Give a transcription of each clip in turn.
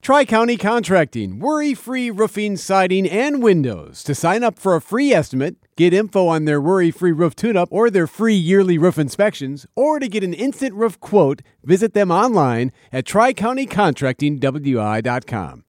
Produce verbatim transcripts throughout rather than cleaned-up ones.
Tri-County Contracting, worry-free roofing, siding, and windows. To sign up for a free estimate, get info on their worry-free roof tune-up or their free yearly roof inspections, or to get an instant roof quote, visit them online at tri county contracting w i dot com.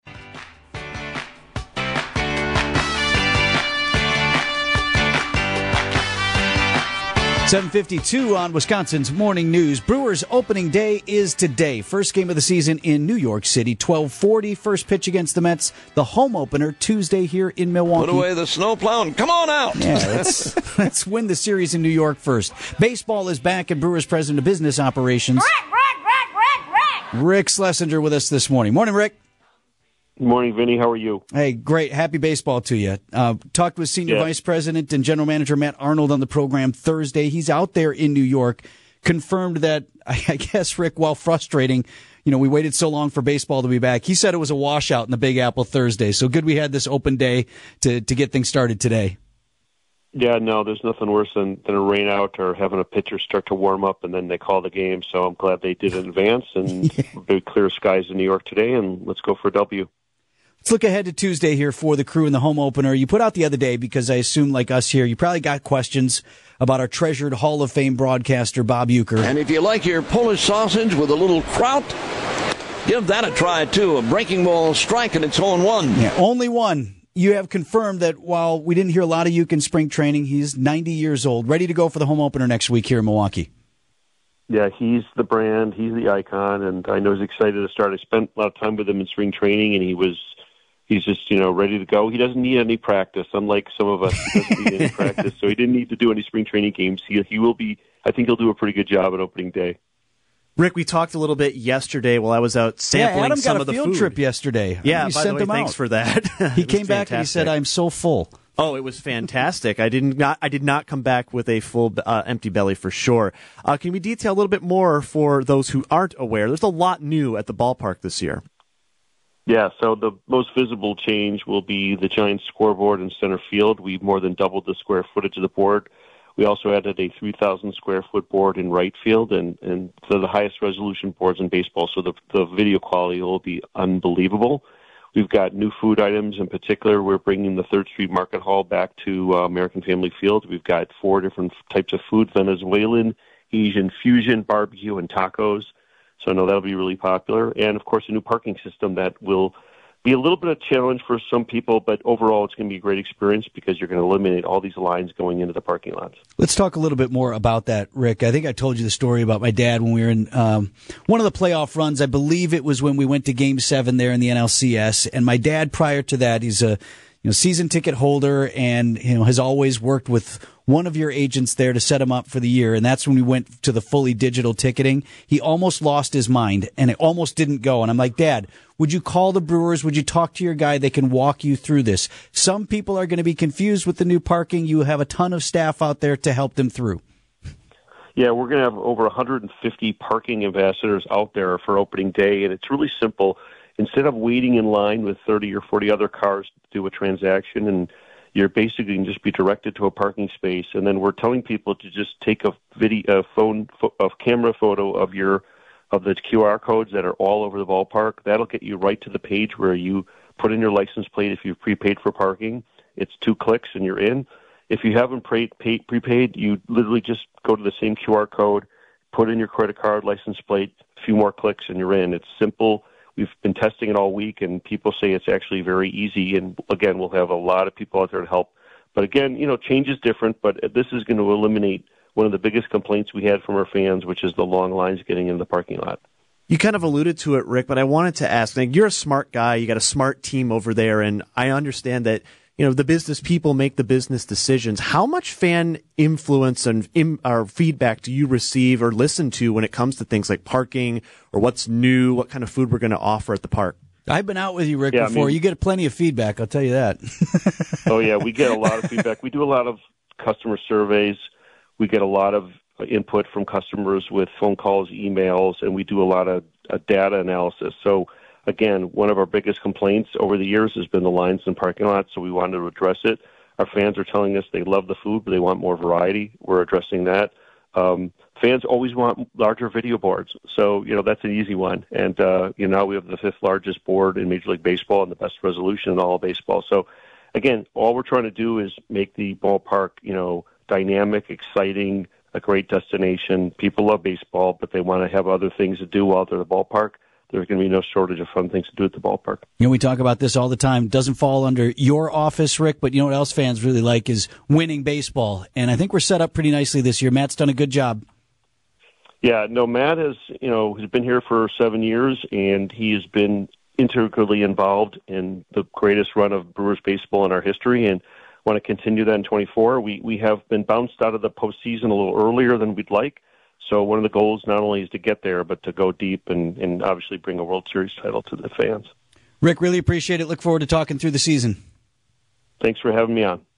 seven fifty-two on Wisconsin's Morning News. Brewers opening day is today. First game of the season in New York City. twelve forty, first pitch against the Mets. The home opener Tuesday here in Milwaukee. Put away the snowplow and come on out. Yeah, let's, let's win the series in New York first. Baseball is back, and Brewers President of Business Operations, Rick, Rick, Rick, Rick, Rick. Rick Schlesinger, with us this morning. Morning, Rick. Good morning, Vinny. How are you? Hey, great. Happy baseball to you. Uh, talked with Senior yeah. Vice President and General Manager Matt Arnold on the program Thursday. He's out there in New York. Confirmed that, I guess, Rick, while frustrating, you know, we waited so long for baseball to be back. He said it was a washout in the Big Apple Thursday. So good we had this open day to, to get things started today. Yeah, no, there's nothing worse than, than a rain out or having a pitcher start to warm up and then they call the game. So I'm glad they did it in advance, and yeah. Big clear skies in New York today, and let's go for a W. Let's look ahead to Tuesday here for the Crew in the home opener. You put out the other day, because I assume, like us here, you probably got questions about our treasured Hall of Fame broadcaster, Bob Uecker. And if you like your Polish sausage with a little kraut, give that a try, too. A breaking ball strike, and it's oh and one. Yeah, only one. You have confirmed that while we didn't hear a lot of Uecker in spring training, he's ninety years old, ready to go for the home opener next week here in Milwaukee. Yeah, he's the brand, he's the icon, and I know he's excited to start. I spent a lot of time with him in spring training, and he was He's just, you know, ready to go. He doesn't need any practice, unlike some of us. He doesn't need any practice, so he didn't need to do any spring training games. He, he will be, I think he'll do a pretty good job at opening day. Rick, we talked a little bit yesterday while I was out sampling yeah, Adam some got of the a field food. trip yesterday. Yeah, you by sent the way, him thanks out. for that. He came back fantastic. and he said, "I'm so full." Oh, it was fantastic. I did not. I did not come back with a full uh, empty belly for sure. Uh, can we detail a little bit more for those who aren't aware? There's a lot new at the ballpark this year. Yeah, so the most visible change will be the giant scoreboard in center field. We've more than doubled the square footage of the board. We also added a three thousand square foot board in right field, and, and they're the highest resolution boards in baseball, so the, the video quality will be unbelievable. We've got new food items. In particular, we're bringing the third Street Market Hall back to uh, American Family Field. We've got four different types of food: Venezuelan, Asian fusion, barbecue, and tacos. So I know that'll be really popular. And, of course, a new parking system that will be a little bit of a challenge for some people, but overall it's going to be a great experience because you're going to eliminate all these lines going into the parking lots. Let's talk a little bit more about that, Rick. I think I told you the story about my dad when we were in um, one of the playoff runs. I believe it was when we went to Game seven there in the N L C S. And my dad, prior to that, he's a you know season ticket holder and you know has always worked with one of your agents there to set him up for the year, and that's when we went to the fully digital ticketing. He almost lost his mind, and it almost didn't go. And I'm like, Dad, would you call the Brewers? Would you talk to your guy? They can walk you through this. Some people are going to be confused with the new parking. You have a ton of staff out there to help them through. Yeah, we're going to have over one hundred fifty parking ambassadors out there for opening day, and it's really simple. Instead of waiting in line with thirty or forty other cars to do a transaction, and you're basically can just be directed to a parking space, and then we're telling people to just take a video, a phone, a camera photo of your of the Q R codes that are all over the ballpark. That'll get you right to the page where you put in your license plate if you've prepaid for parking. It's two clicks and you're in. If you haven't pre- paid, prepaid, you literally just go to the same Q R code, put in your credit card, license plate, a few more clicks, and you're in. It's simple. We've been testing it all week, and people say it's actually very easy. And, again, we'll have a lot of people out there to help. But, again, you know, change is different, but this is going to eliminate one of the biggest complaints we had from our fans, which is the long lines getting into the parking lot. You kind of alluded to it, Rick, but I wanted to ask, like, you're a smart guy. You got a smart team over there, and I understand that, you know, the business people make the business decisions. How much fan influence and in, or feedback do you receive or listen to when it comes to things like parking or what's new, what kind of food we're going to offer at the park? I've been out with you, Rick, yeah, before. I mean, you get plenty of feedback, I'll tell you that. Oh, yeah, we get a lot of feedback. We do a lot of customer surveys. We get a lot of input from customers with phone calls, emails, and we do a lot of uh, data analysis. So, again, one of our biggest complaints over the years has been the lines in parking lots, so we wanted to address it. Our fans are telling us they love the food, but they want more variety. We're addressing that. Um, fans always want larger video boards, so you know that's an easy one. And uh, you know now we have the fifth largest board in Major League Baseball and the best resolution in all of baseball. So again, all we're trying to do is make the ballpark, you know, dynamic, exciting, a great destination. People love baseball, but they want to have other things to do while they're at the ballpark. There's going to be no shortage of fun things to do at the ballpark. You know, we talk about this all the time. It doesn't fall under your office, Rick, but you know what else fans really like is winning baseball. And I think we're set up pretty nicely this year. Matt's done a good job. Yeah, no, Matt has, you know, he's been here for seven years, and he has been integrally involved in the greatest run of Brewers baseball in our history, and want to continue that in twenty-four. We we have been bounced out of the postseason a little earlier than we'd like. So one of the goals not only is to get there, but to go deep and, and obviously bring a World Series title to the fans. Rick, really appreciate it. Look forward to talking through the season. Thanks for having me on.